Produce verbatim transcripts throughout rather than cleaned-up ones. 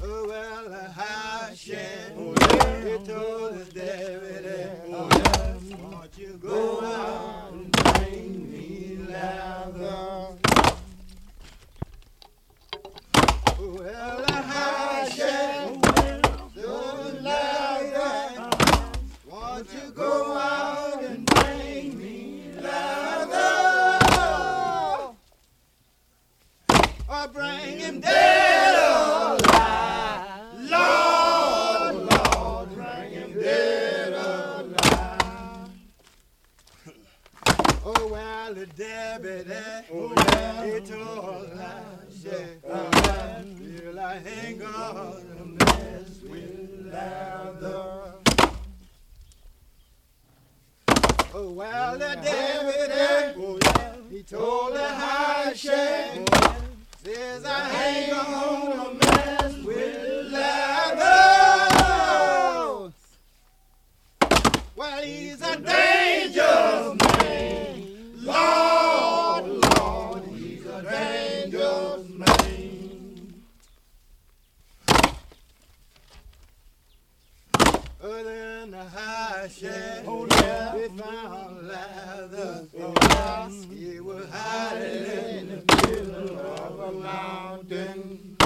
Oh, well, a high shed. Oh, yeah. He told his David, oh, yeah. Won't you go out and bring me lather? Oh, well, a high shed. So lather. Won't you go out and bring me lather? Or bring him dead or alive. Lord, Lord, bring him dead or alive. Oh, well, the deputy, oh, yeah, he told Elijah, oh, yeah, till I ain't gonna mess with lather. Oh, well, the deputy, oh, yeah, he told the high sheriff, oh, yeah, says I ain't gonna mess with lather. Well, he's a dangerous man. Lord, Lord, he's a dangerous man. Oh, then the high sheriff, oh, yeah, we found lather. Oh, yeah, he was hiding in the middle of a mountain.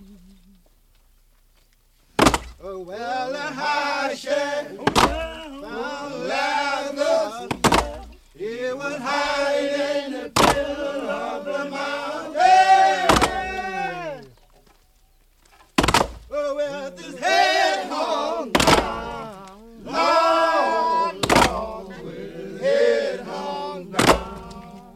Oh, well, the high sheriff, oh, yeah, found lather. He was hiding in the middle of the mountain. Oh, with his head hung down. Lord, Lord, with his head hung down.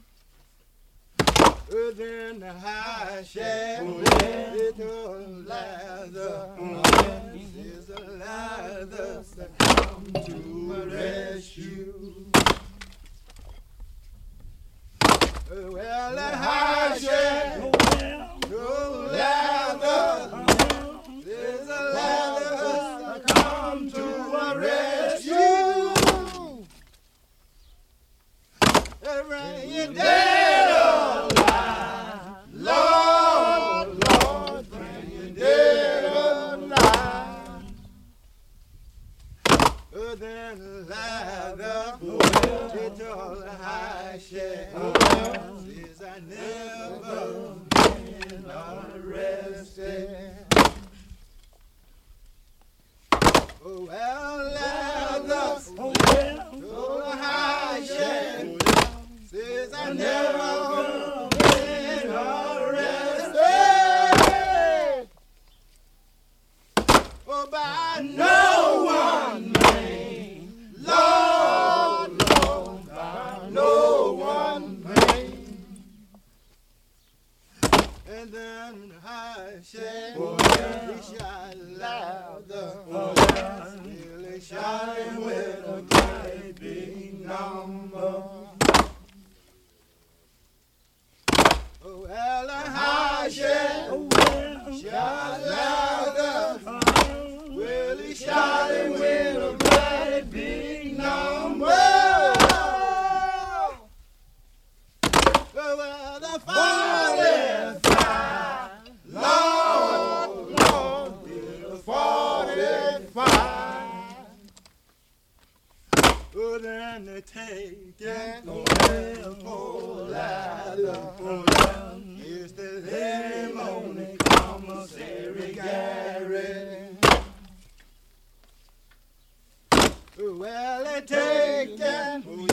Oh, then the high sheriff, oh, yeah, he told lather, oh, yeah, there's a lather that come to a rescue. Oh, well, the high sheriff, oh, yeah, told lather, there's a lather that come to a rescue. They bring you dead or alive. Lord, Lord, bring you dead or alive. Oh, then lather, oh, yeah, he told the high sheriff, oh, yeah, says I never been arrested. Oh, well, lather, oh, yeah, told the high sheriff, oh, yeah, says I never been arrested. Oh, by no one man, Lord, Lord, by no one man. And then the high sheriff, oh, yeah, he shot louder, oh, yeah, still he shot him with a great big number. Oh, well, the high sheriff, oh, yeah, shot louder, well, he shot him with a great big number. Oh, well, the forty-five, Lord, Lord, with the forty-five. Oh, then they take it, oh, yeah, oh, ladder, oh, yeah, it's the name on the commissary Gary. Oh, well, they take it, oh,